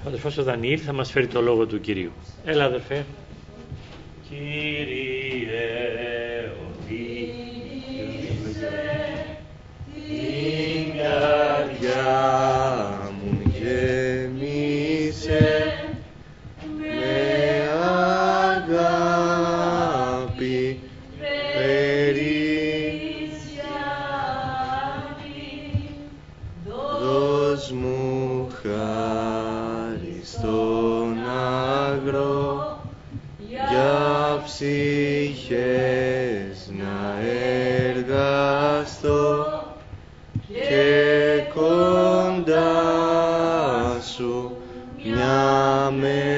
Ο αδερφός ο Δανιήλ θα μας φέρει το λόγο του Κυρίου. Έλα αδερφέ. Κύριε, την καρδιά μου γέμισε με αγάπη περισσιανή. Δώσ' μου χάρη στον αγρό για ψυχές να εργαστώ και κοντά σου μια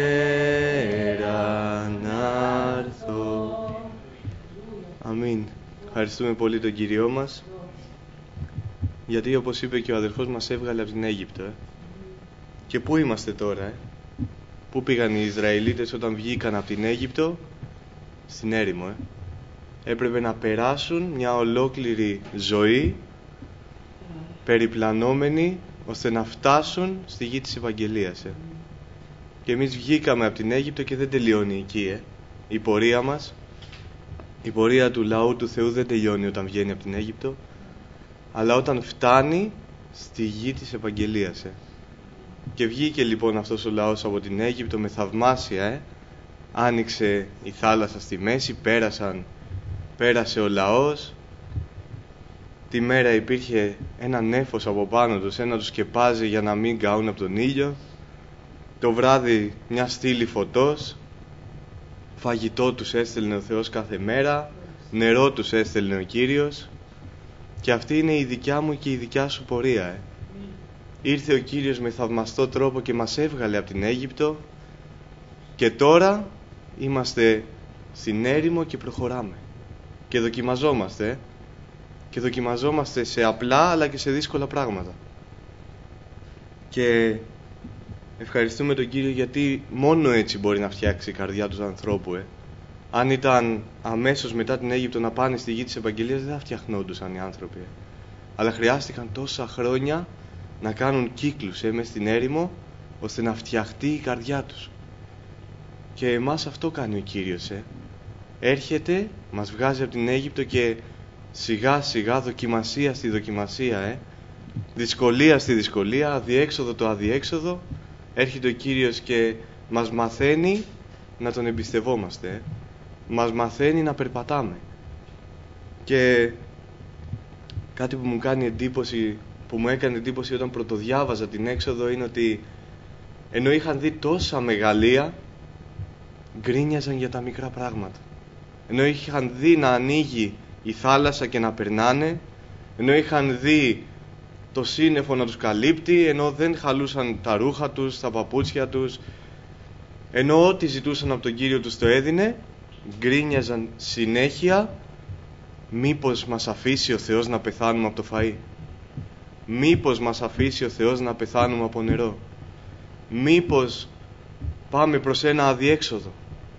μέρα να έρθω. Αμήν. Ευχαριστούμε πολύ τον Κύριό μας, γιατί όπως είπε και ο αδερφός μας έβγαλε από την Αίγυπτο. Και πού είμαστε τώρα? Πού πήγαν οι Ισραηλίτες όταν βγήκαν από την Αίγυπτο? Στην έρημο. Έπρεπε να περάσουν μια ολόκληρη ζωή περιπλανόμενοι ώστε να φτάσουν στη γη της Ευαγγελίας. Και εμείς βγήκαμε από την Αίγυπτο και δεν τελειώνει εκεί. Η πορεία μας, η πορεία του λαού του Θεού δεν τελειώνει όταν βγαίνει από την Αίγυπτο, αλλά όταν φτάνει στη γη της Ευαγγελίας. Και βγήκε λοιπόν αυτός ο λαός από την Αίγυπτο με θαυμάσια. Άνοιξε η θάλασσα στη μέση, πέρασε ο λαός. Τη μέρα υπήρχε ένα νέφος από πάνω τους, ένα τους σκεπάζει για να μην καούν από τον ήλιο. Το βράδυ μια στήλη φωτός. Φαγητό τους έστελνε ο Θεός κάθε μέρα, νερό τους έστελνε ο Κύριος. Και αυτή είναι η δικιά μου και η δικιά σου πορεία. Ήρθε ο Κύριος με θαυμαστό τρόπο και μας έβγαλε από την Αίγυπτο και τώρα είμαστε στην έρημο και προχωράμε και δοκιμαζόμαστε και δοκιμαζόμαστε σε απλά αλλά και σε δύσκολα πράγματα. Και ευχαριστούμε τον Κύριο, γιατί μόνο έτσι μπορεί να φτιάξει η καρδιά του ανθρώπου. Αν ήταν αμέσως μετά την Αίγυπτο να πάνε στη γη της Ευαγγελίας, δεν θα φτιαχνόντουσαν οι άνθρωποι. Αλλά χρειάστηκαν τόσα χρόνια να κάνουν κύκλους μες στην έρημο ώστε να φτιαχτεί η καρδιά τους. Και εμάς αυτό κάνει ο Κύριος. Έρχεται, μας βγάζει από την Αίγυπτο και σιγά σιγά, δοκιμασία στη δοκιμασία, δυσκολία στη δυσκολία, αδιέξοδο το αδιέξοδο, έρχεται ο Κύριος και μας μαθαίνει να τον εμπιστευόμαστε. Μας μαθαίνει να περπατάμε. Και κάτι που μου κάνει εντύπωση, που μου έκανε εντύπωση όταν πρωτοδιάβαζα την Έξοδο, είναι ότι ενώ είχαν δει τόσα μεγαλεία, γκρίνιαζαν για τα μικρά πράγματα. Ενώ είχαν δει να ανοίγει η θάλασσα και να περνάνε, ενώ είχαν δει το σύννεφο να τους καλύπτει, ενώ δεν χαλούσαν τα ρούχα τους, τα παπούτσια τους, ενώ ό,τι ζητούσαν από τον Κύριο τους το έδινε, γκρίνιαζαν συνέχεια. Μήπως μας αφήσει ο Θεός να πεθάνουμε από το φαΐ? Μήπως μας αφήσει ο Θεός να πεθάνουμε από νερό? Μήπως πάμε προς ένα αδιέξοδο?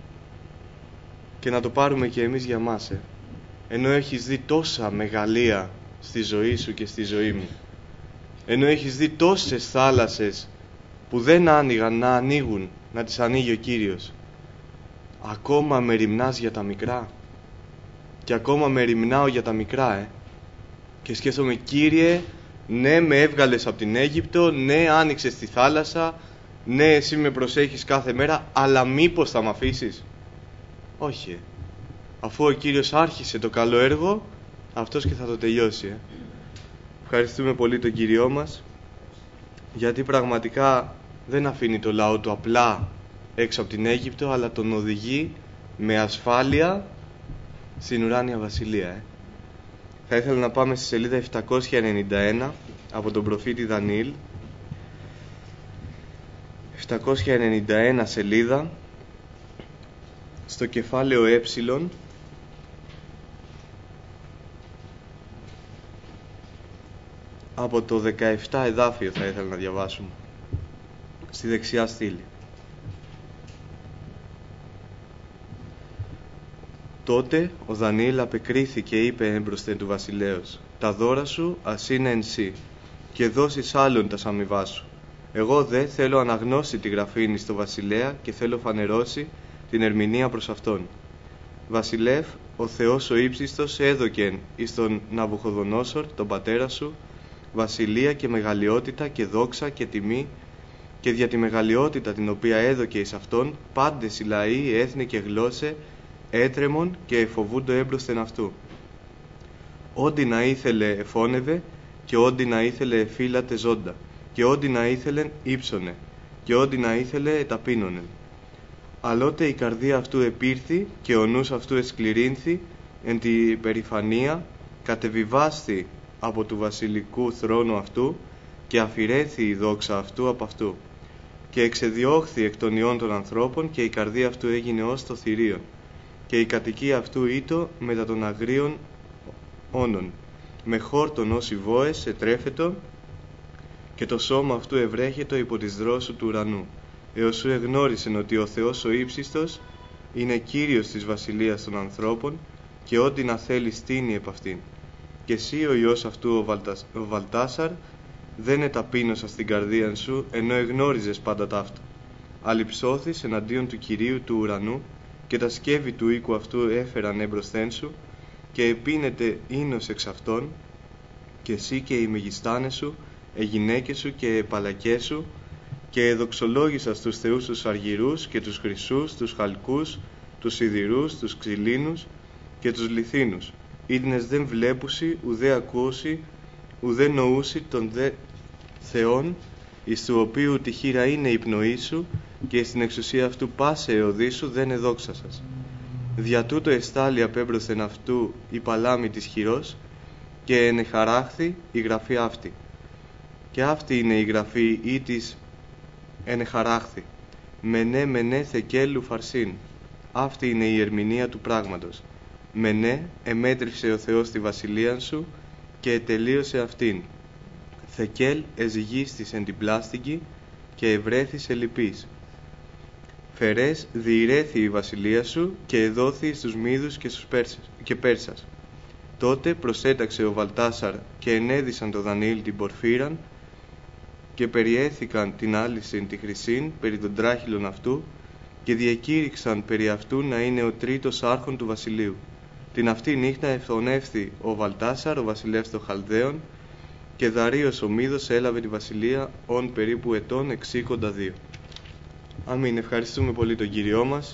Και να το πάρουμε και εμείς για μας, ενώ έχεις δει τόσα μεγαλεία στη ζωή σου και στη ζωή μου, ενώ έχεις δει τόσες θάλασσες που δεν άνοιγαν να ανοίγουν, να τις ανοίγει ο Κύριος, ακόμα μεριμνάς για τα μικρά? Και ακόμα μεριμνάω για τα μικρά, και σκέφτομαι, Κύριε, ναι, με έβγαλες από την Αίγυπτο, ναι, άνοιξες τη θάλασσα, ναι, εσύ με προσέχεις κάθε μέρα, αλλά μήπως θα μ' αφήσεις? Όχι. Αφού ο Κύριος άρχισε το καλό έργο, αυτός και θα το τελειώσει. Ευχαριστούμε πολύ τον Κύριό μας, γιατί πραγματικά δεν αφήνει το λαό του απλά έξω από την Αίγυπτο, αλλά τον οδηγεί με ασφάλεια στην ουράνια βασιλεία. Θα ήθελα να πάμε στη σελίδα 791 από τον προφήτη Δανιήλ. 791 σελίδα, στο κεφάλαιο από το 17 εδάφιο θα ήθελα να διαβάσουμε, στη δεξιά στήλη. Τότε ο Δανιήλ απεκρίθη και είπε έμπροσθεν του βασιλέως: «Τα δώρα σου ας είναι εν σύ, και δώσεις άλλον τα αμοιβά σου. Εγώ δε θέλω αναγνώσει τη γραφήνη στο βασιλέα και θέλω φανερώσει την ερμηνεία προς αυτόν. Βασιλεύ, ο Θεός ο ύψιστος έδωκεν εις τον Ναβουχοδονόσορ, τον πατέρα σου, βασιλεία και μεγαλειότητα και δόξα και τιμή, και δια τη μεγαλειότητα την οποία έδωκε εις αυτόν, πάντες οι λαοί, έθνη και γλώσσε, έτρεμον και εφοβούντο έμπροσθεν αυτού. Όντι να ήθελε εφώνευε, και όντι να ήθελε εφύλατε ζώντα, και όντι να ήθελεν ύψωνε, και όντι να ήθελε εταπείνωνε. Αλλότε η καρδία αυτού επήρθη, και ο νους αυτού εσκληρύνθη, εν τη περηφανία, κατεβιβάσθη από του βασιλικού θρόνου αυτού, και αφηρέθη η δόξα αυτού από αυτού. Και εξεδιώχθη εκ των ιών των ανθρώπων, και η καρδία αυτού έγινε ως το θηρίον, και η κατοικία αυτού ήτο μετά των αγρίων όνων, με χόρτον ως οι βόες ετρέφετο, και το σώμα αυτού ευρέχετο υπό της δρόσου του ουρανού, έως σου εγνώρισεν ότι ο Θεός ο ύψιστος είναι Κύριος της βασιλείας των ανθρώπων, και ό,τι να θέλει στείνει επ' αυτήν. Και εσύ ο Υιός αυτού ο Βαλτάσαρ δεν εταπείνωσα στην καρδία σου, ενώ εγνώριζες πάντα ταύτα. Αλυψώθης εναντίον του Κυρίου του ουρανού, και τα σκεύη του οίκου αυτού έφεραν έμπροσθέν σου, και επίνεται ίνος εξ αυτών, και εσύ και οι μεγιστάνες σου, γυναίκες σου και παλακές σου, και εδοξολόγησας τους θεούς τους αργυρούς και τους χρυσούς, τους χαλκούς, τους σιδηρούς, τους ξυλίνους και τους λιθίνους, ήτνες δεν βλέπουσι, ουδέ ακούσι, ουδέ νοούσι των δε θεών, εις του οποίου τη χείρα είναι η πνοή σου, και στην εξουσία αυτού πάσε εωδή σου δεν εδόξασας. Δια τούτο εστάλει απέμπροσθεν αυτού η παλάμη της χειρός, και ενεχαράχθη η γραφή αυτή. Και αυτή είναι η γραφή ή της ενεχαράχθη. Μενέ θεκέλου φαρσίν. Αυτή είναι η ερμηνεία του πράγματος. Μενέ εμέτρυψε ο Θεός τη βασιλεία σου, και ετελείωσε αυτήν. Θεκέλ εζυγίστης εν την πλάστικη, και ευρέθησε λυπής. Φερές διηρέθη η βασιλεία σου, και εδόθη στους Μίδους και στους Πέρσας. Τότε προσέταξε ο Βαλτάσαρ, και ενέδυσαν το Δανιήλ την πορφύραν, και περιέθηκαν την άλυσιν τη χρυσήν περί των τράχυλων αυτού, και διακήρυξαν περί αυτού να είναι ο τρίτος άρχον του βασιλείου. Την αυτή νύχτα ευθονεύθη ο Βαλτάσαρ, ο βασιλεύς των Χαλδαίων, και Δαρείος ο Μίδος έλαβε τη βασιλεία ον περίπου ετών 62. Αμήν. Ευχαριστούμε πολύ τον Κύριό μας.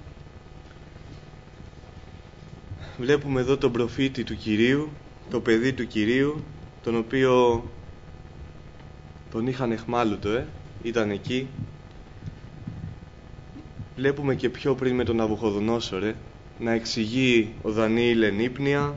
Βλέπουμε εδώ τον προφήτη του Κυρίου, το παιδί του Κυρίου, τον οποίο τον είχαν εχμάλωτο, ήταν εκεί. Βλέπουμε και πιο πριν με τον Ναβουχοδονόσορ, να εξηγεί ο Δανιήλ εν ύπνοια,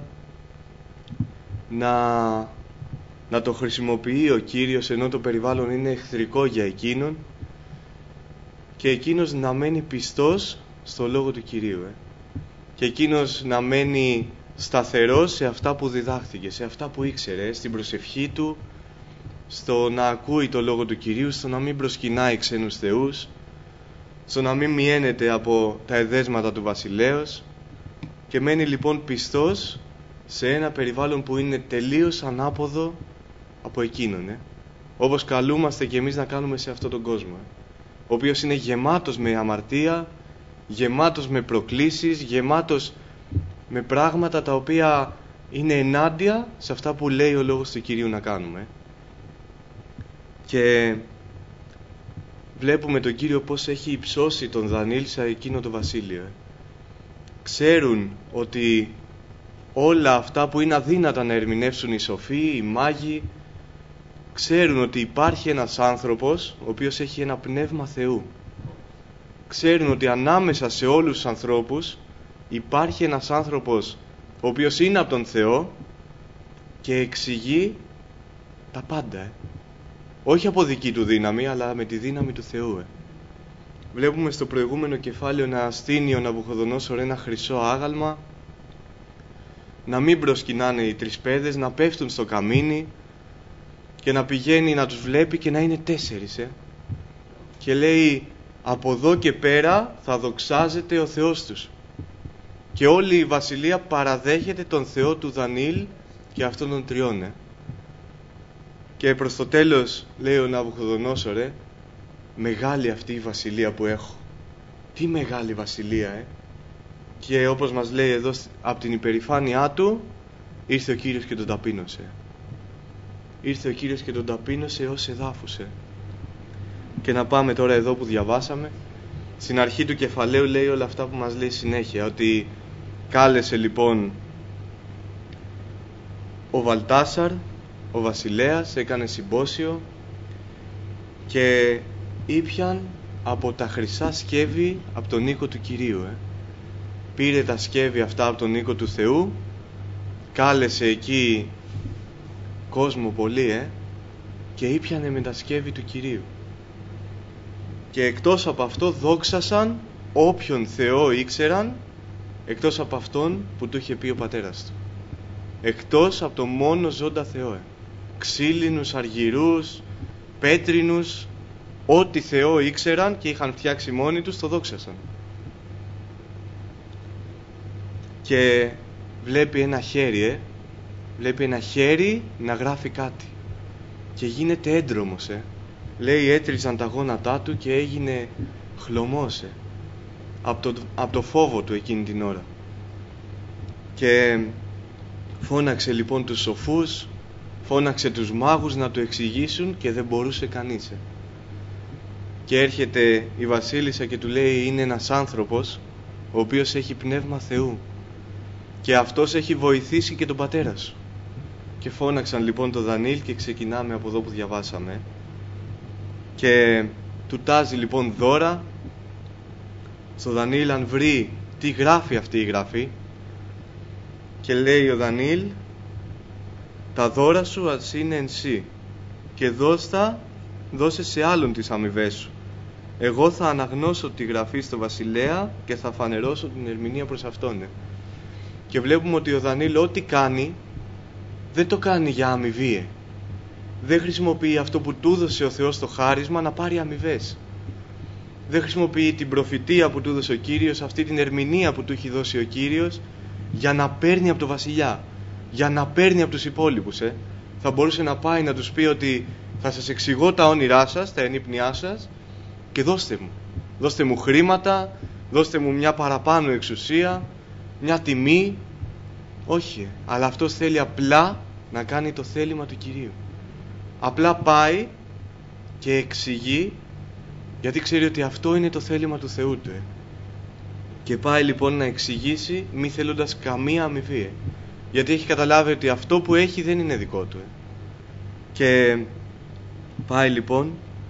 να το χρησιμοποιεί ο Κύριος ενώ το περιβάλλον είναι εχθρικό για εκείνον, και εκείνος να μένει πιστός στο λόγο του Κυρίου, και εκείνος να μένει σταθερός σε αυτά που διδάχθηκε, σε αυτά που ήξερε, στην προσευχή του, στο να ακούει το λόγο του Κυρίου, στο να μην προσκυνάει ξένους θεούς, στο να μην μιένεται από τα εδέσματα του βασιλέως, και μένει λοιπόν πιστός σε ένα περιβάλλον που είναι τελείως ανάποδο από εκείνον, όπως καλούμαστε και εμείς να κάνουμε σε αυτόν τον κόσμο, ο οποίος είναι γεμάτος με αμαρτία, γεμάτος με προκλήσεις, γεμάτος με πράγματα τα οποία είναι ενάντια σε αυτά που λέει ο λόγος του Κυρίου να κάνουμε. Και βλέπουμε τον Κύριο πώς έχει υψώσει τον Δανιήλ σε εκείνο το βασίλειο. Ξέρουν ότι όλα αυτά που είναι αδύνατα να ερμηνεύσουν οι σοφοί, οι μάγοι, ξέρουν ότι υπάρχει ένας άνθρωπος ο οποίος έχει ένα πνεύμα Θεού. Ξέρουν ότι ανάμεσα σε όλους τους ανθρώπους υπάρχει ένας άνθρωπος ο οποίος είναι από τον Θεό και εξηγεί τα πάντα, όχι από δική του δύναμη, αλλά με τη δύναμη του Θεού. Βλέπουμε στο προηγούμενο κεφάλαιο να στείνει ο Ναβουχοδονόσορ ένα χρυσό άγαλμα, να μην προσκυνάνε οι τρυσπέδες, να πέφτουν στο καμίνι και να πηγαίνει να τους βλέπει και να είναι 4. Και λέει, από εδώ και πέρα θα δοξάζεται ο Θεός τους. Και όλη η βασιλεία παραδέχεται τον Θεό του Δανιήλ και αυτόν των 3. Και προς το τέλος λέει ο Ναβουχοδονόσορ, μεγάλη αυτή η βασιλεία που έχω. Τι μεγάλη βασιλεία, Και όπως μας λέει εδώ, από την υπερηφάνειά του ήρθε ο Κύριος και τον ταπείνωσε. Ήρθε ο Κύριος και τον ταπείνωσε ως εδάφουσε. Και να πάμε τώρα εδώ που διαβάσαμε. Στην αρχή του κεφαλαίου λέει όλα αυτά που μας λέει συνέχεια, ότι κάλεσε λοιπόν ο Βαλτάσαρ, ο βασιλέας, έκανε συμπόσιο και ήπιαν από τα χρυσά σκεύη από τον οίκο του Κυρίου. Πήρε τα σκεύη αυτά από τον οίκο του Θεού, κάλεσε εκεί κόσμο πολύ και ήπιανε με τα σκεύη του Κυρίου. Και εκτός από αυτό δόξασαν όποιον Θεό ήξεραν, εκτός από αυτόν που του είχε πει ο πατέρας του. Εκτός από το μόνο ζώντα Θεό. Ξύλινους, αργυρούς, πέτρινους, ό,τι Θεό ήξεραν και είχαν φτιάξει μόνοι τους, το δόξασαν. Και βλέπει ένα χέρι, βλέπει ένα χέρι να γράφει κάτι. Και γίνεται έντρομος, Λέει έτριζαν τα γόνατά του και έγινε χλωμός, από το φόβο του εκείνη την ώρα. Και φώναξε λοιπόν τους σοφούς, φώναξε τους μάγους να του εξηγήσουν και δεν μπορούσε κανείς. Και έρχεται η βασίλισσα και του λέει, είναι ένας άνθρωπος ο οποίος έχει πνεύμα Θεού και αυτός έχει βοηθήσει και τον πατέρα σου. Και φώναξαν λοιπόν τον Δανίλ και ξεκινάμε από εδώ που διαβάσαμε. Και του τάζει λοιπόν δώρα στο Δανίλ αν βρει τι γράφει αυτή η γραφή. Και λέει ο Δανίλ, τα δώρα σου ας είναι εν σύ και δώσε σε άλλον τις αμοιβές σου. Εγώ θα αναγνώσω τη γραφή στο βασιλέα και θα φανερώσω την ερμηνεία προς αυτόν. Και βλέπουμε ότι ο Δανίλ ό,τι κάνει δεν το κάνει για αμοιβή. Δεν χρησιμοποιεί αυτό που του έδωσε ο Θεός το χάρισμα να πάρει αμοιβές. Δεν χρησιμοποιεί την προφητεία που του έδωσε ο Κύριος, αυτή την ερμηνεία που του έχει δώσει ο Κύριος, για να παίρνει από το βασιλιά, για να παίρνει από τους υπόλοιπους. Θα μπορούσε να πάει να τους πει ότι θα σας εξηγώ τα όνειρά σας, τα ενύπνιά σας και δώστε μου χρήματα, δώστε μου μια παραπάνω εξουσία, μια τιμή. Όχι, αλλά αυτός θέλει απλά να κάνει το θέλημα του Κυρίου. Απλά πάει και εξηγεί, γιατί ξέρει ότι αυτό είναι το θέλημα του Θεού του. Και πάει λοιπόν να εξηγήσει μη θέλοντας καμία αμοιβή. Γιατί έχει καταλάβει ότι αυτό που έχει δεν είναι δικό του. Και πάει λοιπόν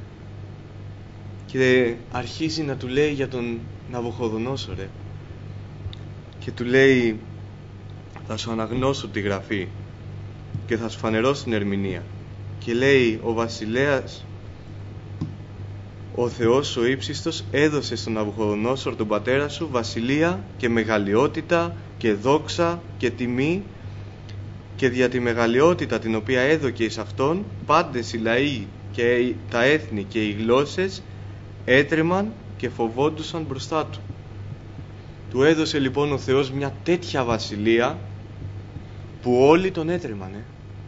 και αρχίζει να του λέει για τον Ναβουχοδονόσορ. Και του λέει, θα σου αναγνώσω τη γραφή και θα σου φανερώσω την ερμηνεία. Και λέει, ο βασιλέας, ο Θεός ο ύψιστος έδωσε στον Ναβουχοδονόσορ τον πατέρα σου βασιλεία και μεγαλειότητα και δόξα και τιμή, και δια τη μεγαλειότητα την οποία έδωκε εις αυτόν πάντες οι λαοί και τα έθνη και οι γλώσσες έτρεμαν και φοβόντουσαν μπροστά του. Του έδωσε λοιπόν ο Θεός μια τέτοια βασιλεία που όλοι τον έτρεμανε.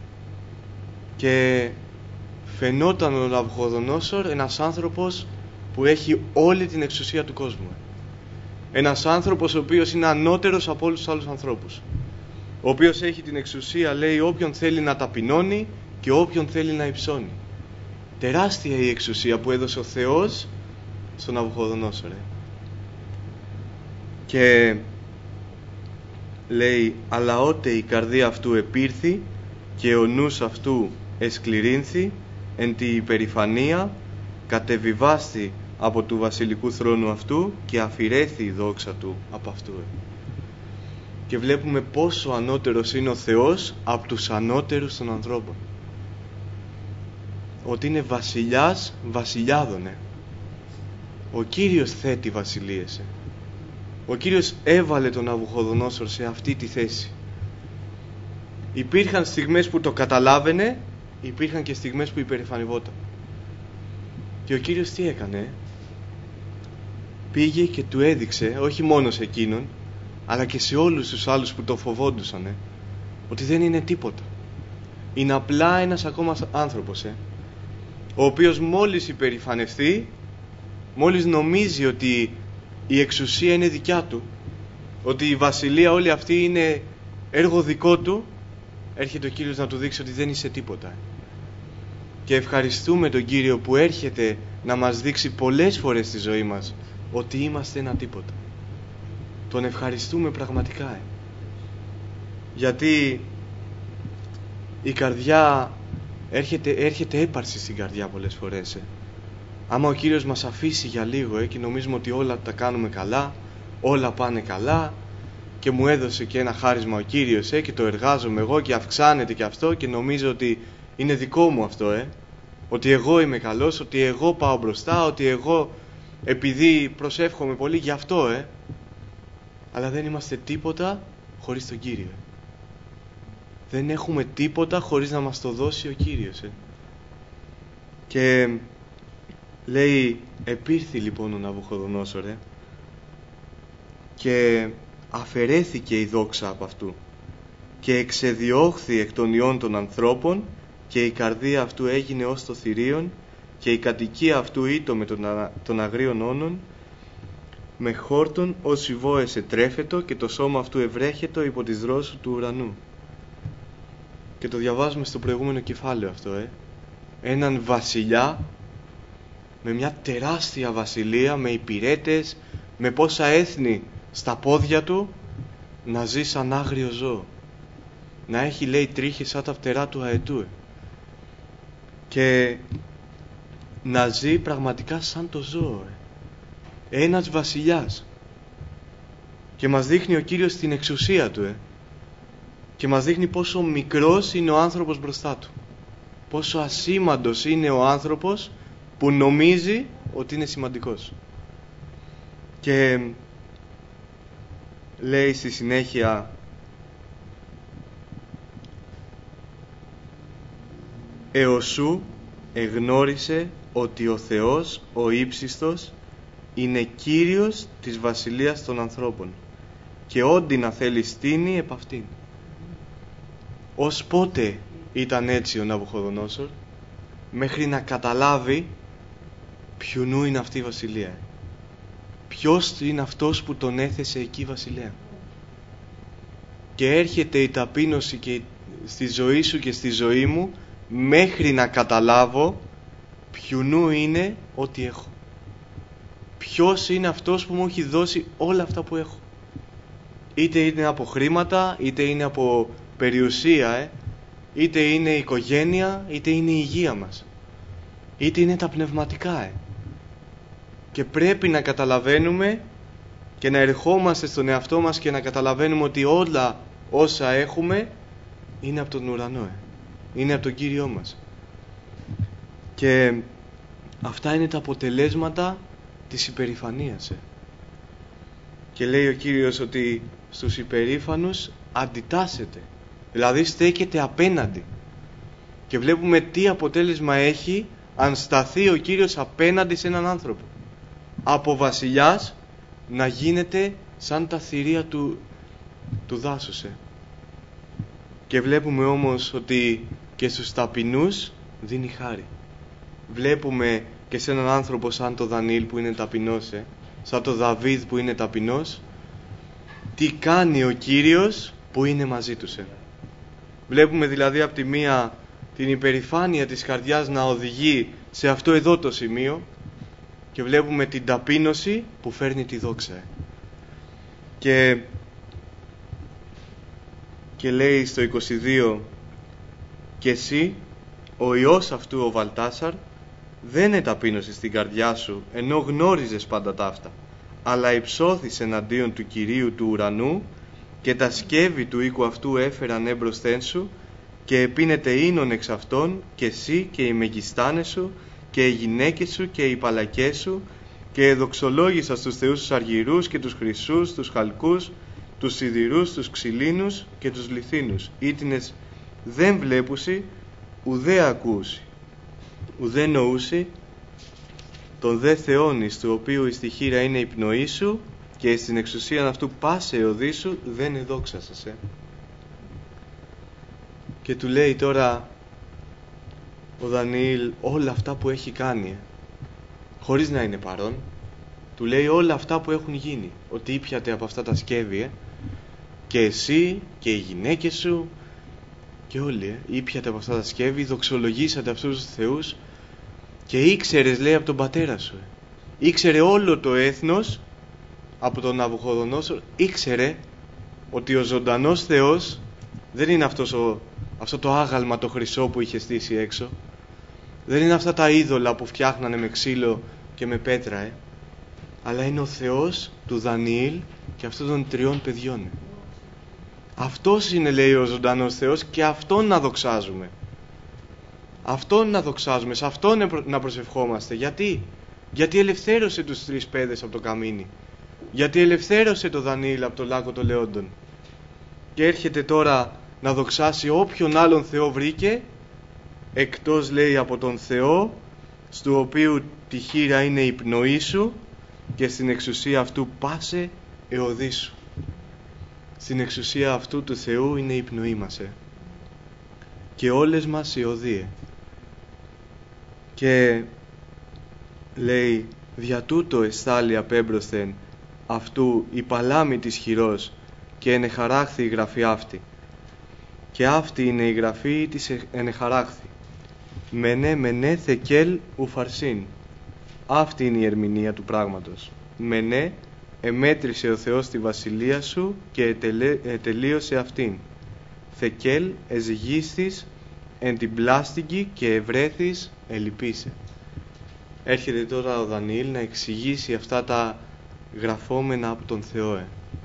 Και φαινόταν ο Ναβουχοδονόσορ ένας άνθρωπος που έχει όλη την εξουσία του κόσμου. Ένας άνθρωπος ο οποίος είναι ανώτερος από όλους τους άλλους ανθρώπους. Ο οποίος έχει την εξουσία, λέει, όποιον θέλει να ταπεινώνει και όποιον θέλει να υψώνει. Τεράστια η εξουσία που έδωσε ο Θεός στον Ναβουχοδονόσορ. Και λέει, αλλά ότε η καρδία αυτού επήρθη και ο νους αυτού εσκληρύνθη εν τη υπερηφανία, κατεβιβάστη από του βασιλικού θρόνου αυτού και αφηρέθη η δόξα του από αυτού. Και βλέπουμε πόσο ανώτερος είναι ο Θεός από τους ανώτερους των ανθρώπων. Ότι είναι βασιλιάς βασιλιάδων. Ο Κύριος θέτει βασιλείες. Ο Κύριος έβαλε τον Ναβουχοδονόσορ σε αυτή τη θέση. Υπήρχαν στιγμές που το καταλάβαινε, υπήρχαν και στιγμές που υπερηφανευόταν. Και ο Κύριος τι έκανε? Πήγε και του έδειξε, όχι μόνο σε εκείνον, αλλά και σε όλους τους άλλους που το φοβόντουσαν, ότι δεν είναι τίποτα. είναι απλά ένας ακόμα άνθρωπος, ο οποίος μόλις υπερηφανευτεί, μόλις νομίζει ότι η εξουσία είναι δικιά του, ότι η βασιλεία όλη αυτή είναι έργο δικό του, έρχεται ο Κύριος να του δείξει ότι δεν είσαι τίποτα. Και ευχαριστούμε τον Κύριο που έρχεται να μας δείξει πολλές φορές στη ζωή μας ότι είμαστε ένα τίποτα. Τον ευχαριστούμε πραγματικά, γιατί η καρδιά έρχεται έπαρση στην καρδιά πολλές φορές. Άμα ο Κύριος μας αφήσει για λίγο και νομίζουμε ότι όλα τα κάνουμε καλά, όλα πάνε καλά και μου έδωσε και ένα χάρισμα ο Κύριος και το εργάζομαι εγώ και αυξάνεται και αυτό και νομίζω ότι είναι δικό μου αυτό, ότι εγώ είμαι καλός, ότι εγώ πάω μπροστά, ότι εγώ επειδή προσεύχομαι πολύ γι' αυτό, αλλά δεν είμαστε τίποτα χωρίς τον Κύριο. Δεν έχουμε τίποτα χωρίς να μας το δώσει ο Κύριος. Και λέει, επήρθη λοιπόν ο Ναβουχοδονόσορ και αφαιρέθηκε η δόξα από αυτού και εξεδιώχθη εκ των ιών των ανθρώπων και η καρδία αυτού έγινε ως το θηρίον και η κατοικία αυτού ήτο με των αγρίων όνων με χόρτον ως υβόεσε τρέφετο και το σώμα αυτού ευρέχετο υπό της δρόσου του ουρανού. Και το διαβάζουμε στο προηγούμενο κεφάλαιο αυτό, έναν βασιλιά με μια τεράστια βασιλεία, με υπηρέτες, με πόσα έθνη στα πόδια του, να ζει σαν άγριο ζώο, να έχει λέει τρίχες σαν τα φτερά του αετού και να ζει πραγματικά σαν το ζώο, ένας βασιλιάς. Και μας δείχνει ο Κύριος την εξουσία του, και μας δείχνει πόσο μικρός είναι ο άνθρωπος μπροστά του, πόσο ασήμαντος είναι ο άνθρωπος που νομίζει ότι είναι σημαντικός. Και λέει στη συνέχεια, «Εωσού εγνώρισε ότι ο Θεός ο ύψιστος είναι Κύριος της βασιλείας των ανθρώπων και ό,τι να θέλει στείνει επ' αυτήν». Ως πότε ήταν έτσι ο Ναβουχοδονόσορ? Μέχρι να καταλάβει ποιουνού είναι αυτή η βασιλεία. Ποιος είναι αυτός που τον έθεσε εκεί βασιλέα. Και έρχεται η ταπείνωση και στη ζωή σου και στη ζωή μου μέχρι να καταλάβω ποιουνού είναι ό,τι έχω. Ποιος είναι αυτός που μου έχει δώσει όλα αυτά που έχω. Είτε είναι από χρήματα, είτε είναι από περιουσία, είτε είναι η οικογένεια, είτε είναι η υγεία μας, είτε είναι τα πνευματικά. Και πρέπει να καταλαβαίνουμε και να ερχόμαστε στον εαυτό μας και να καταλαβαίνουμε ότι όλα όσα έχουμε είναι από τον ουρανό, είναι από τον Κύριό μας. Και αυτά είναι τα αποτελέσματα της υπερηφανίας. Και λέει ο Κύριος ότι στους υπερήφανους αντιτάσσεται, δηλαδή στέκεται απέναντι. Και βλέπουμε τι αποτέλεσμα έχει αν σταθεί ο Κύριος απέναντι σε έναν άνθρωπο. Από βασιλιάς να γίνεται σαν τα θηρία του δάσους. Και βλέπουμε όμως ότι και στους ταπεινούς δίνει χάρη. Βλέπουμε και σε έναν άνθρωπο σαν το Δανιήλ που είναι ταπεινός, σαν το Δαβίδ που είναι ταπεινός, τι κάνει ο Κύριος που είναι μαζί τους. Βλέπουμε δηλαδή από τη μία την υπερηφάνεια της καρδιάς να οδηγεί σε αυτό εδώ το σημείο και βλέπουμε την ταπείνωση που φέρνει τη δόξα. Και λέει στο 22, «Και εσύ, ο ιός αυτού ο Βαλτάσαρ, δεν εταπείνωσε στην καρδιά σου, ενώ γνώριζες πάντα ταύτα, αλλά υψώθης εναντίον του Κυρίου του ουρανού και τα σκεύη του οίκου αυτού έφεραν έμπροσθέν σου και επίνεται ίνον εξ αυτών και εσύ και οι μεγιστάνες σου και οι γυναίκες σου και οι παλακές σου και εδοξολόγησα στους θεούς τους αργυρούς και τους χρυσούς, τους χαλκούς, τους σιδηρούς, τους ξυλίνους και τους λιθίνους, ήτινες δεν βλέπουσι, ουδέ ακούσι, ουδέ νοούσι, τον δε Θεόν εις του οποίου η στοιχήρα είναι η πνοή σου και στην εξουσία αυτού πάσε οδή σου δεν εδόξασασαι. Και του λέει τώρα ο Δανιήλ όλα αυτά που έχει κάνει, χωρίς να είναι παρόν. Του λέει όλα αυτά που έχουν γίνει, ότι ήπιατε από αυτά τα σκεύη, και εσύ και οι γυναίκες σου και όλοι, ήπιατε από αυτά τα σκεύη, δοξολογήσατε αυτούς τους θεούς και ήξερες, λέει, από τον πατέρα σου. Ήξερε όλο το έθνος από τον Ναβουχοδονόσορ, ήξερε ότι ο ζωντανός Θεός δεν είναι αυτό το άγαλμα το χρυσό που είχε στήσει έξω, δεν είναι αυτά τα είδωλα που φτιάχνανε με ξύλο και με πέτρα, αλλά είναι ο Θεός του Δανιήλ και αυτών των 3 παιδιών. Αυτός είναι, λέει, ο ζωντανός Θεός, και Αυτόν να δοξάζουμε. Αυτόν να δοξάζουμε, σε Αυτόν να προσευχόμαστε. Γιατί ελευθέρωσε τους 3 παιδες από το καμίνι. Γιατί ελευθέρωσε το Δανιήλ από το λάκκο των λεόντων. Και έρχεται τώρα να δοξάσει όποιον άλλον Θεό βρήκε, εκτός, λέει, από τον Θεό, στο οποίο τη χείρα είναι η πνοή σου και στην εξουσία αυτού πάσε εωδήσου. Στην εξουσία αυτού του Θεού είναι η πνοή μας, και όλες μας οι οδείε. Και λέει, δια τούτο εστάλει απέμπροσθεν αυτού η παλάμη της χειρός και ενεχαράχθη η γραφή αυτή. Και αυτή είναι η γραφή της ενεχαράχθη. Μενέ θεκέλ ουφαρσίν. Αυτή είναι η ερμηνεία του πράγματος. Μενέ, εμέτρησε ο Θεός τη βασιλεία σου και ετελείωσε αυτήν. Θεκέλ, εζυγίστης εν την πλάστικη και ευρέθης ελυπήσε. Έρχεται τώρα ο Δανιήλ να εξηγήσει αυτά τα γραφόμενα από τον Θεό,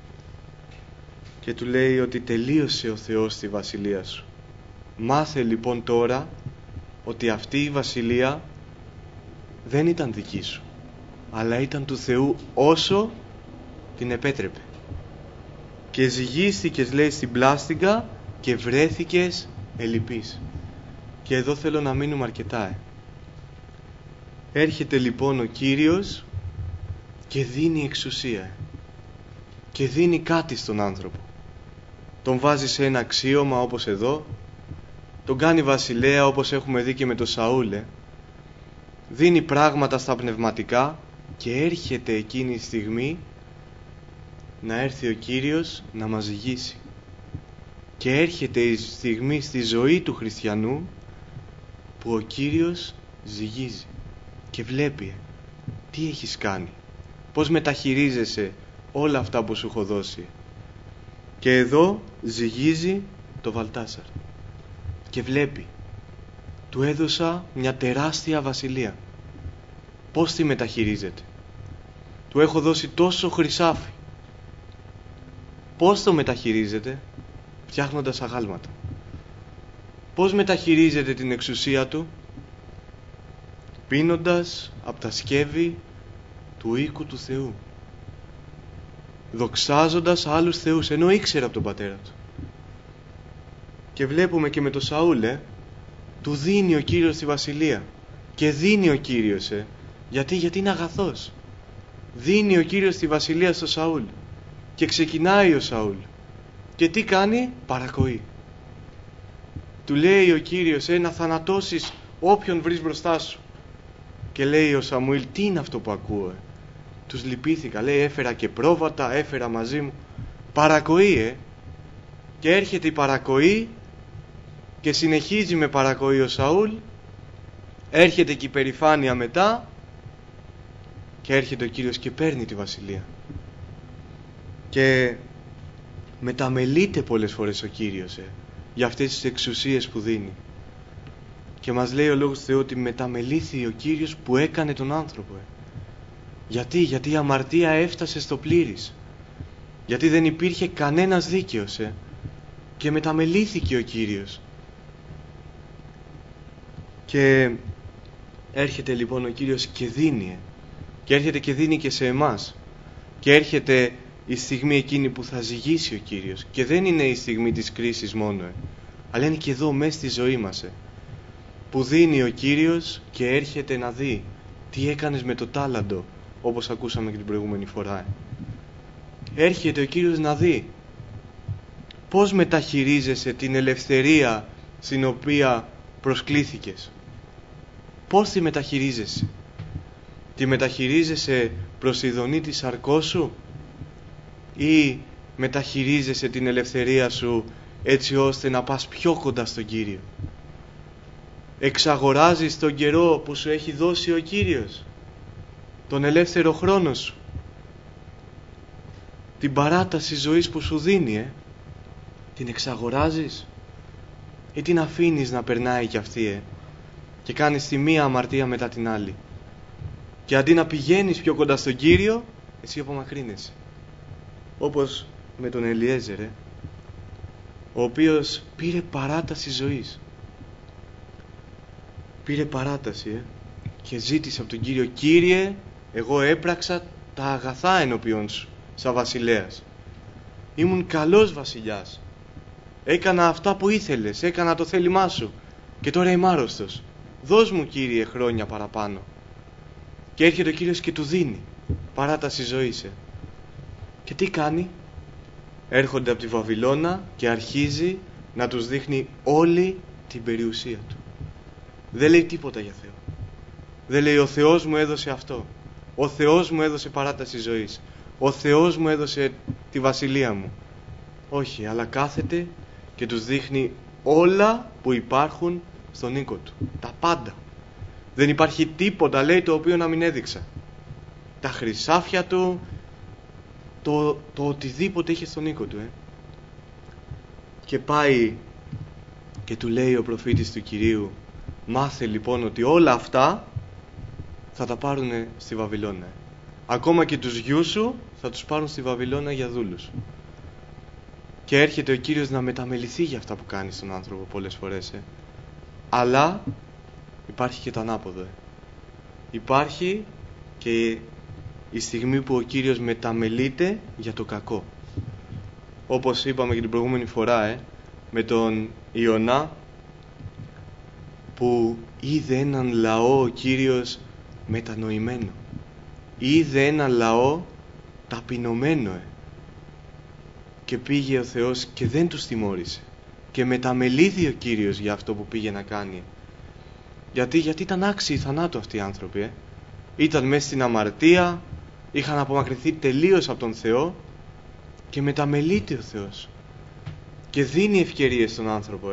και του λέει ότι τελείωσε ο Θεός τη βασιλεία σου. Μάθε λοιπόν τώρα ότι αυτή η βασιλεία δεν ήταν δική σου, αλλά ήταν του Θεού όσο την επέτρεπε. Και ζυγίστηκες, λέει, στην πλάστιγκα και βρέθηκες ελλειπής. Και εδώ θέλω να μείνουμε αρκετά. Έρχεται λοιπόν ο Κύριος και δίνει εξουσία, και δίνει κάτι στον άνθρωπο. Τον βάζει σε ένα αξίωμα όπως εδώ, τον κάνει βασιλέα όπως έχουμε δει και με τον Σαούλ, δίνει πράγματα στα πνευματικά, και έρχεται εκείνη η στιγμή να έρθει ο Κύριος να μας ζυγίσει. Και έρχεται η στιγμή στη ζωή του χριστιανού που ο Κύριος ζυγίζει και βλέπει τι έχεις κάνει, πώς μεταχειρίζεσαι όλα αυτά που σου έχω δώσει. Και εδώ ζυγίζει το Βαλτάσαρ και βλέπει, του έδωσα μια τεράστια βασιλεία, πώς τη μεταχειρίζεται. Του έχω δώσει τόσο χρυσάφι, πώς το μεταχειρίζεται? Φτιάχνοντας αγάλματα. Πώς μεταχειρίζεται την εξουσία του? Πίνοντας από τα σκεύη του οίκου του Θεού, δοξάζοντας άλλους θεούς, ενώ ήξερε από τον πατέρα του. Και βλέπουμε και με τον Σαούλ, του δίνει ο Κύριος τη βασιλεία, και δίνει ο Κύριος, γιατί είναι αγαθός. Δίνει ο Κύριος τη βασιλεία στο Σαούλ και ξεκινάει ο Σαούλ, και τι κάνει? Παρακοή. Του λέει ο Κύριος, να θανατώσεις όποιον βρεις μπροστά σου. Και λέει ο Σαμουήλ, τι είναι αυτό που ακούω? Τους λυπήθηκα, λέει, έφερα και πρόβατα, έφερα μαζί μου. Παρακοή, Και έρχεται η παρακοή και συνεχίζει με παρακοή ο Σαούλ. Έρχεται και η περηφάνεια μετά, και έρχεται ο Κύριος και παίρνει τη βασιλεία. Και μεταμελείται πολλές φορές ο Κύριος για αυτές τις εξουσίες που δίνει. Και μας λέει ο Λόγος του Θεού ότι μεταμελήθη ο Κύριος που έκανε τον άνθρωπο. Γιατί η αμαρτία έφτασε στο πλήρης. Γιατί δεν υπήρχε κανένας δίκαιος. Και μεταμελήθηκε ο Κύριος. Και έρχεται λοιπόν ο Κύριος και δίνει. Και έρχεται και δίνει και σε εμάς. Και έρχεται η στιγμή εκείνη που θα ζυγίσει ο Κύριος. Και δεν είναι η στιγμή της κρίσης μόνο, αλλά είναι και εδώ μέσα στη ζωή μας, που δίνει ο Κύριος και έρχεται να δει τι έκανες με το τάλαντο, όπως ακούσαμε και την προηγούμενη φορά. Έρχεται ο Κύριος να δει πώς μεταχειρίζεσαι την ελευθερία στην οποία προσκλήθηκες? Πώς τη μεταχειρίζεσαι? Τη μεταχειρίζεσαι προς ειδονή της σαρκός σου, ή μεταχειρίζεσαι την ελευθερία σου έτσι ώστε να πας πιο κοντά στον Κύριο? Εξαγοράζεις τον καιρό που σου έχει δώσει ο Κύριος, τον ελεύθερο χρόνο σου, την παράταση ζωής που σου δίνει, την εξαγοράζεις ή την αφήνεις να περνάει κι αυτή, και κάνεις τη μία αμαρτία μετά την άλλη, και αντί να πηγαίνεις πιο κοντά στον Κύριο, εσύ απομακρύνεσαι, όπως με τον Ελιέζερ, ο οποίος πήρε παράταση ζωής, πήρε παράταση και ζήτησε από τον Κύριο: Κύριε, εγώ έπραξα τα αγαθά ενώπιον σου σαν βασιλέας, ήμουν καλός βασιλιάς, έκανα αυτά που ήθελες, έκανα το θέλημά σου, και τώρα είμαι άρρωστος, δώσ' μου, Κύριε, χρόνια παραπάνω. Και έρχεται ο Κύριος και του δίνει παράταση ζωής. Και τι κάνει? Έρχονται από τη Βαβυλώνα και αρχίζει να τους δείχνει όλη την περιουσία του. Δεν λέει τίποτα για Θεό. Δεν λέει: ο Θεός μου έδωσε αυτό, ο Θεός μου έδωσε παράταση ζωής, ο Θεός μου έδωσε τη βασιλεία μου. Όχι, αλλά κάθεται και τους δείχνει όλα που υπάρχουν στον οίκο του. Τα πάντα. Δεν υπάρχει τίποτα, λέει, το οποίο να μην έδειξα. Τα χρυσάφια του, το οτιδήποτε είχε στον οίκο του. Και πάει και του λέει ο προφήτης του Κυρίου: μάθε λοιπόν ότι όλα αυτά θα τα πάρουν στη Βαβυλώνα. Ακόμα και τους γιους σου θα τους πάρουν στη Βαβυλώνα για δούλους. Και έρχεται ο Κύριος να μεταμεληθεί για αυτά που κάνει στον άνθρωπο πολλές φορές. Αλλά υπάρχει και το ανάποδο. Υπάρχει και η στιγμή που ο Κύριος μεταμελείται για το κακό. Όπως είπαμε και την προηγούμενη φορά, με τον Ιωνά, που είδε έναν λαό ο Κύριος μετανοημένο. Είδε έναν λαό ταπεινωμένο. Και πήγε ο Θεός και δεν τους τιμώρησε. Και μεταμελήθη ο Κύριος για αυτό που πήγε να κάνει. Γιατί ήταν άξιοι θανάτου αυτοί οι άνθρωποι. Ήταν μέσα στην αμαρτία, είχαν απομακρυνθεί τελείως από τον Θεό, και μεταμελείται ο Θεός και δίνει ευκαιρίες στον άνθρωπο.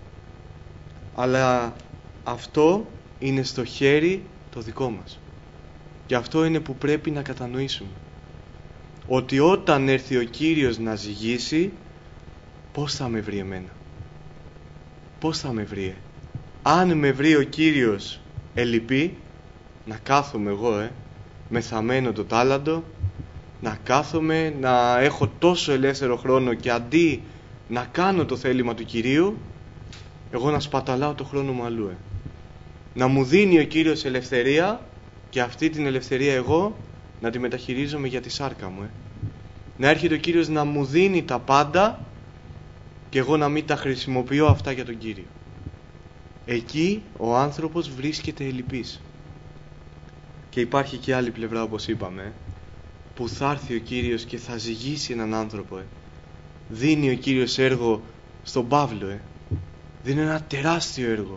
Αλλά αυτό είναι στο χέρι το δικό μας. Και αυτό είναι που πρέπει να κατανοήσουμε. Ότι όταν έρθει ο Κύριος να ζυγίσει, πώς θα με βρει εμένα? Πώς θα με βρει? Αν με βρει ο Κύριος ελλειπή, να κάθομαι εγώ με θαμμένο το τάλαντο, να κάθομαι, να έχω τόσο ελεύθερο χρόνο, και αντί να κάνω το θέλημα του Κυρίου, εγώ να σπαταλάω το χρόνο μου αλλού. Να μου δίνει ο Κύριος ελευθερία, και αυτή την ελευθερία εγώ να τη μεταχειρίζομαι για τη σάρκα μου. Να έρχεται ο Κύριος να μου δίνει τα πάντα, και εγώ να μην τα χρησιμοποιώ αυτά για τον Κύριο. Εκεί ο άνθρωπος βρίσκεται ελλειπής. Και υπάρχει και άλλη πλευρά, όπως είπαμε, που θα έρθει ο Κύριος και θα ζυγίσει έναν άνθρωπο. Δίνει ο Κύριος έργο στον Παύλο. Δίνει ένα τεράστιο έργο.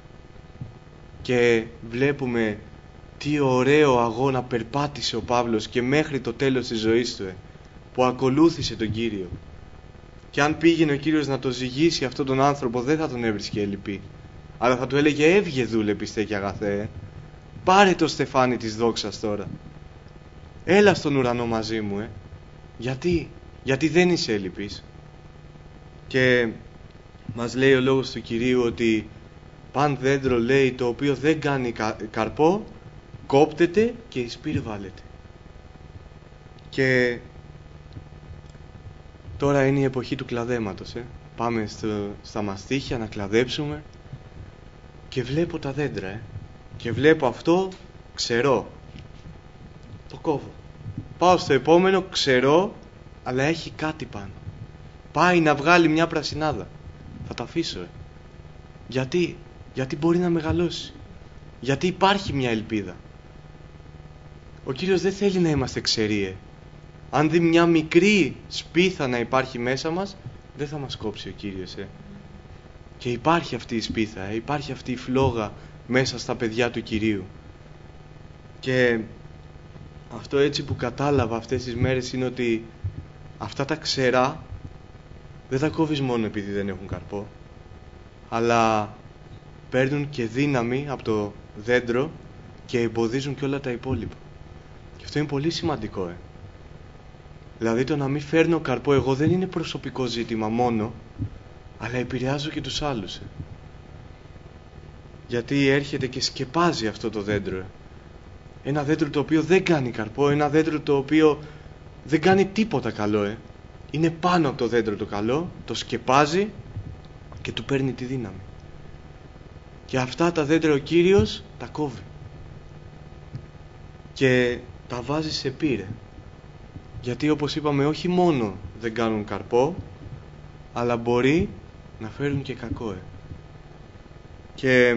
Και βλέπουμε τι ωραίο αγώνα περπάτησε ο Παύλος, και μέχρι το τέλος της ζωής του, που ακολούθησε τον Κύριο. Και αν πήγαινε ο Κύριος να το ζυγίσει αυτόν τον άνθρωπο, δεν θα τον έβρισκε ελλειπή, αλλά θα του έλεγε: έβγε δούλε πιστέ και αγαθέ, πάρε το στεφάνι της δόξας τώρα, έλα στον ουρανό μαζί μου. Γιατί δεν είσαι ελλειπής. Και μας λέει ο λόγος του Κυρίου ότι παν δέντρο, λέει, το οποίο δεν κάνει καρπό, κόπτεται και εις πύρ βάλεται. Και τώρα είναι η εποχή του κλαδέματος. Πάμε στα μαστίχια να κλαδέψουμε, και βλέπω τα δέντρα. Και βλέπω αυτό, ξερό, το κόβω. Πάω στο επόμενο, ξερό, αλλά έχει κάτι πάνω. Πάει να βγάλει μια πρασινάδα. Θα το αφήσω. Γιατί μπορεί να μεγαλώσει. Γιατί υπάρχει μια ελπίδα. Ο Κύριος δεν θέλει να είμαστε ξεροί. Αν δει μια μικρή σπίθα να υπάρχει μέσα μας, δεν θα μας κόψει ο Κύριος. Και υπάρχει αυτή η σπίθα, υπάρχει αυτή η φλόγα μέσα στα παιδιά του Κυρίου. Και αυτό έτσι που κατάλαβα αυτές τις μέρες είναι ότι αυτά τα ξερά δεν τα κόβεις μόνο επειδή δεν έχουν καρπό, αλλά παίρνουν και δύναμη από το δέντρο και εμποδίζουν και όλα τα υπόλοιπα. Και αυτό είναι πολύ σημαντικό. Δηλαδή το να μην φέρνω καρπό εγώ δεν είναι προσωπικό ζήτημα μόνο, αλλά επηρεάζω και τους άλλους. Γιατί έρχεται και σκεπάζει αυτό το δέντρο. Ένα δέντρο το οποίο δεν κάνει καρπό, ένα δέντρο το οποίο δεν κάνει τίποτα καλό. Είναι πάνω από το δέντρο το καλό, το σκεπάζει και του παίρνει τη δύναμη. Και αυτά τα δέντρα ο Κύριος τα κόβει και τα βάζει σε πύρε. Γιατί όπως είπαμε όχι μόνο δεν κάνουν καρπό, αλλά μπορεί να φέρουν και κακό. Και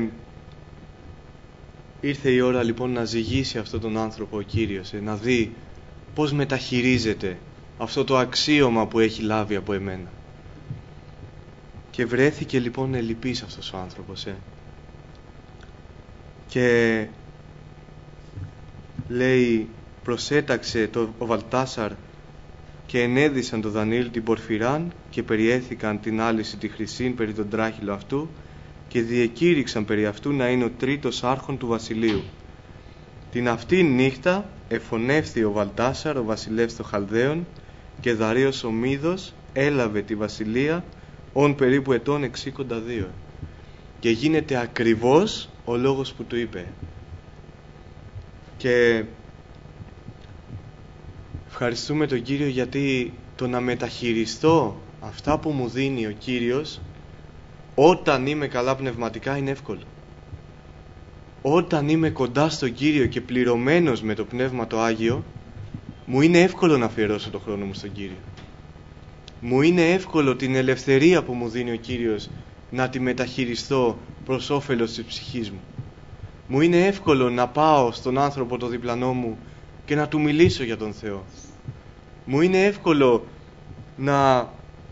ήρθε η ώρα λοιπόν να ζυγίσει αυτόν τον άνθρωπο ο Κύριος, να δει πώς μεταχειρίζεται αυτό το αξίωμα που έχει λάβει από εμένα. Και βρέθηκε λοιπόν ελλειπής αυτός ο άνθρωπος. Και λέει, προσέταξε ο Βαλτάσαρ και ενέδυσαν το Δανιήλ την Πορφυράν και περιέθηκαν την άλυση τη χρυσήν περί τον τράχυλο αυτού και διεκήρυξαν περί αυτού να είναι ο τρίτος άρχον του βασιλείου. Την αυτή νύχτα εφωνεύθη ο Βαλτάσαρ, ο βασιλεύς των Χαλδαίων, και Δαρείος ο Μίδος έλαβε τη βασιλεία όν περίπου ετών 62. Και γίνεται ακριβώς ο λόγος που του είπε. Και ευχαριστούμε τον Κύριο γιατί το να μεταχειριστώ αυτά που μου δίνει ο Κύριος όταν είμαι καλά πνευματικά είναι εύκολο. Όταν είμαι κοντά στον Κύριο και πληρωμένος με το Πνεύμα το Άγιο, μου είναι εύκολο να αφιερώσω το χρόνο μου στον Κύριο. Μου είναι εύκολο την ελευθερία που μου δίνει ο Κύριος να τη μεταχειριστώ προς όφελος της ψυχής μου. Μου είναι εύκολο να πάω στον άνθρωπο το διπλανό μου και να του μιλήσω για τον Θεό. Μου είναι εύκολο να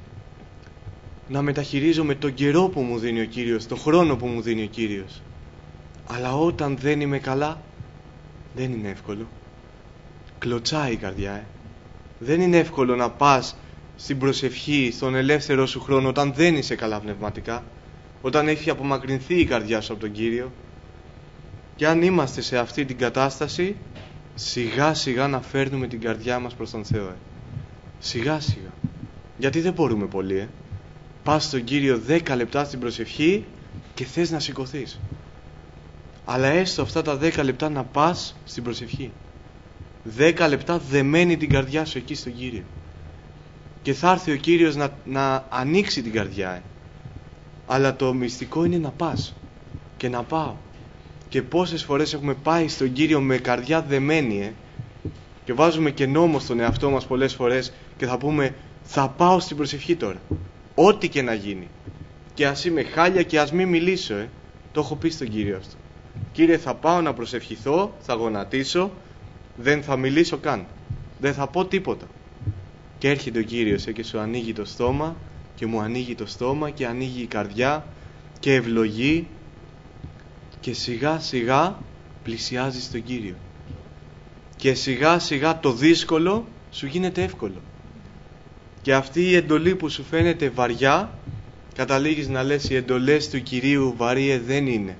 μεταχειρίζομαι τον καιρό που μου δίνει ο Κύριος, τον χρόνο που μου δίνει ο Κύριος. Αλλά όταν δεν είμαι καλά, δεν είναι εύκολο. Κλωτσάει η καρδιά. Δεν είναι εύκολο να πας στην προσευχή, στον ελεύθερο σου χρόνο όταν δεν είσαι καλά πνευματικά, όταν έχει απομακρυνθεί η καρδιά σου από τον Κύριο. Και αν είμαστε σε αυτή την κατάσταση, σιγά σιγά να φέρνουμε την καρδιά μας προς τον Θεό. Σιγά σιγά. Γιατί δεν μπορούμε πολύ. Πας στον Κύριο 10 λεπτά στην προσευχή και θες να σηκωθείς. Αλλά έστω αυτά τα 10 λεπτά να πας στην προσευχή. 10 λεπτά δεμένη την καρδιά σου εκεί στον Κύριο. Και θα έρθει ο Κύριος να ανοίξει την καρδιά. Αλλά το μυστικό είναι να πας. Και να πάω. Και πόσες φορές έχουμε πάει στον Κύριο με καρδιά δεμένη και βάζουμε και νόμο στον εαυτό μας πολλές φορές και θα πούμε θα πάω στην προσευχή τώρα. Ό,τι και να γίνει. Και ας είμαι χάλια και ας μην μιλήσω. Το έχω πει στον Κύριο αυτό. Κύριε, θα πάω να προσευχηθώ, θα γονατίσω, δεν θα μιλήσω καν. Δεν θα πω τίποτα. Και έρχεται ο Κύριος και σου ανοίγει το στόμα και μου ανοίγει το στόμα και ανοίγει η καρδιά και ευλογεί και σιγά σιγά πλησιάζεις τον Κύριο. Και σιγά σιγά το δύσκολο σου γίνεται εύκολο. Και αυτή η εντολή που σου φαίνεται βαριά, καταλήγεις να λες οι εντολές του Κυρίου βαρύε δεν είναι.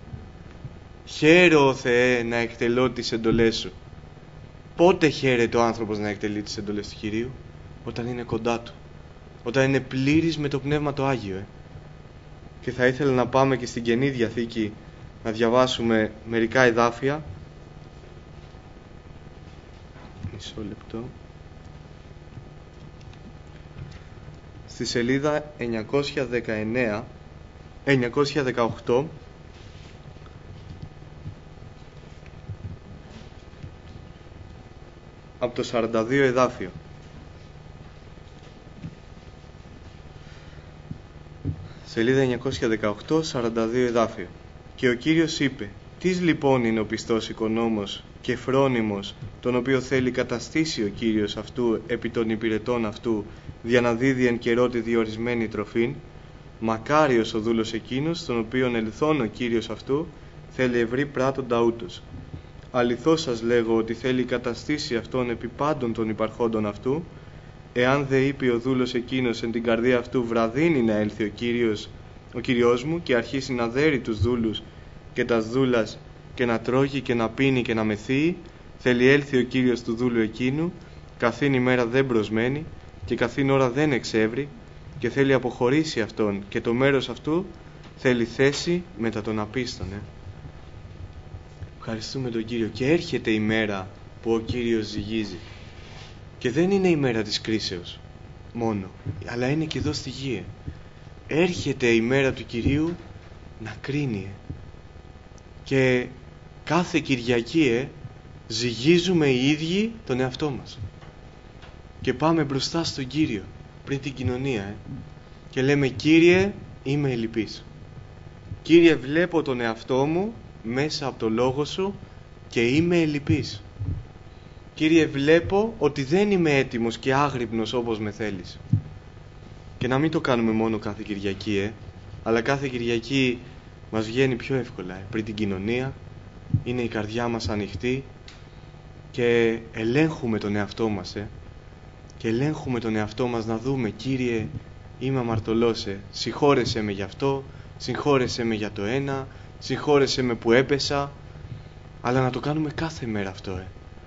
Χαίρο Θεέ να εκτελώ τις εντολές σου. Πότε χαίρεται ο άνθρωπος να εκτελεί τις εντολές του Κυρίου? Όταν είναι κοντά του. Όταν είναι πλήρης με το Πνεύμα το Άγιο. Και θα ήθελα να πάμε και στην Καινή Διαθήκη να διαβάσουμε μερικά εδάφια. Μισό λεπτό. Στη σελίδα 918 από το 42 εδάφιο. Σελίδα 918, 42 εδάφιο. Και ο Κύριος είπε: «Τις λοιπόν είναι ο πιστός οικονόμος και φρόνιμος, τον οποίο θέλει καταστήσει ο Κύριος αυτού επί των υπηρετών αυτού, για να δίδει εν καιρό τη διορισμένη τροφήν, μακάριος ο δούλος εκείνος, τον οποίον ελθόν ο Κύριος αυτού θέλει ευρύ πράτοντα ούτως. Αληθώς σας λέγω ότι θέλει καταστήσει αυτόν επί πάντων των υπαρχόντων αυτού. Εάν δε είπε ο δούλος εκείνος εν την καρδία αυτού, βραδύνει να έλθει ο Κύριος μου, και αρχίσει να δέρει τους δούλους και τας δούλας και να τρώγει και να πίνει και να μεθύει, θέλει έλθει ο Κύριος του δούλου εκείνου, καθήν ημέρα δεν προσμένει και καθήν ώρα δεν εξεύρει, και θέλει αποχωρήσει αυτόν, και το μέρος αυτού θέλει θέση μετά τον απίστονε. Ευχαριστούμε τον Κύριο. Και έρχεται η μέρα που ο Κύριος ζυγίζει. Και δεν είναι η μέρα της κρίσεως μόνο, αλλά είναι και εδώ στη γη. Έρχεται η μέρα του Κυρίου να κρίνει. Και κάθε Κυριακή ζυγίζουμε οι ίδιοι τον εαυτό μας. Και πάμε μπροστά στον Κύριο πριν την κοινωνία και λέμε, Κύριε, είμαι ελλειπής. Κύριε, βλέπω τον εαυτό μου μέσα από το λόγο σου και είμαι ελλειπής. Κύριε, βλέπω ότι δεν είμαι έτοιμος και άγρυπνος όπως με θέλεις. Και να μην το κάνουμε μόνο κάθε Κυριακή, αλλά κάθε Κυριακή μας βγαίνει πιο εύκολα. Πριν την κοινωνία είναι η καρδιά μας ανοιχτή και ελέγχουμε τον εαυτό μας. Και ελέγχουμε τον εαυτό μας να δούμε, Κύριε, είμαι αμαρτωλός, συγχώρεσέ με γι' αυτό, συγχώρεσέ με για το ένα, συγχώρεσέ με που έπεσα. Αλλά να το κάνουμε κάθε μέρα αυτό.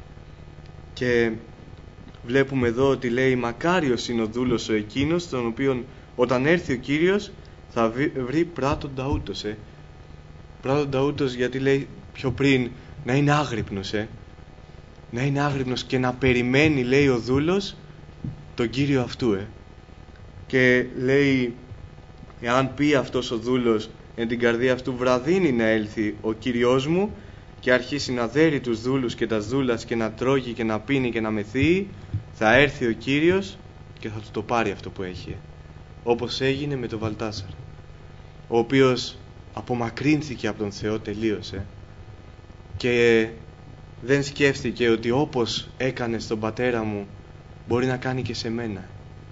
Και βλέπουμε εδώ ότι λέει, μακάριος είναι ο δούλος ο εκείνος, τον οποίον όταν έρθει ο Κύριος θα βρει πράτοντα ούτως. Πράτοντα ούτως, γιατί λέει πιο πριν να είναι άγρυπνος. Να είναι άγρυπνος και να περιμένει, λέει ο δούλος, τον Κύριο αυτού. Και λέει, εάν πει αυτός ο δούλος εν την καρδία αυτού, βραδύνει να έλθει ο Κύριος μου, και αρχίσει να δέρει τους δούλους και τας δούλας και να τρώγει και να πίνει και να μεθύει, θα έρθει ο Κύριος και θα του το πάρει αυτό που έχει. Όπως έγινε με τον Βαλτάσαρ, ο οποίος απομακρύνθηκε από τον Θεό τελείως και δεν σκέφτηκε ότι όπως έκανε στον πατέρα μου μπορεί να κάνει και σε μένα.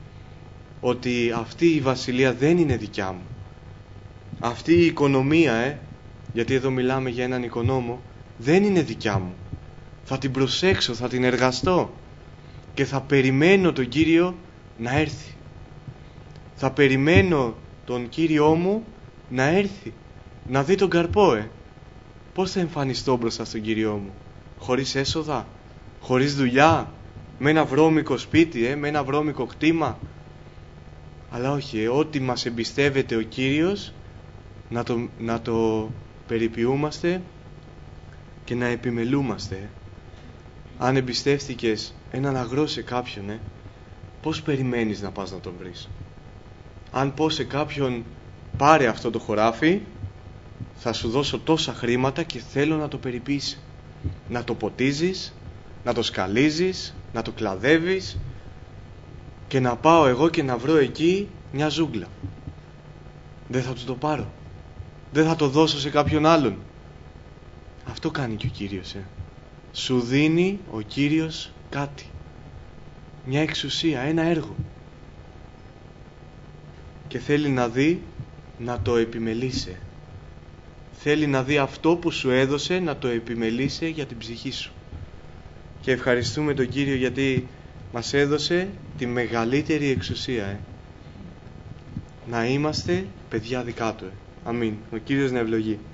Ότι αυτή η βασιλεία δεν είναι δικιά μου. Αυτή η οικονομία, γιατί εδώ μιλάμε για έναν οικονόμο, δεν είναι δικιά μου. Θα την προσέξω, θα την εργαστώ και θα περιμένω τον Κύριο να έρθει. Θα περιμένω τον Κύριό μου να έρθει, να δει τον καρπό. Πώς θα εμφανιστώ μπροστά στον Κύριό μου? Χωρίς έσοδα, χωρίς δουλειά, με ένα βρώμικο σπίτι, με ένα βρώμικο κτήμα? Αλλά όχι, ό,τι μας εμπιστεύεται ο Κύριος να το περιποιούμαστε και να επιμελούμαστε. Αν εμπιστεύτηκες έναν αγρό σε κάποιον, πώς περιμένεις να πας να τον βρεις? Αν πω σε κάποιον, πάρε αυτό το χωράφι, θα σου δώσω τόσα χρήματα και θέλω να το περιποιήσει, να το ποτίζεις, να το σκαλίζεις, να το κλαδεύεις και να πάω εγώ και να βρω εκεί μια ζούγκλα. Δεν θα του το πάρω, δεν θα το δώσω σε κάποιον άλλον. Αυτό κάνει και ο Κύριος. Σου δίνει ο Κύριος κάτι, μια εξουσία, ένα έργο, και θέλει να δει να το επιμελείσαι. Θέλει να δει αυτό που σου έδωσε να το επιμελείσαι για την ψυχή σου. Και ευχαριστούμε τον Κύριο γιατί μας έδωσε τη μεγαλύτερη εξουσία, να είμαστε παιδιά δικά του. Αμήν. Ο Κύριος να ευλογεί.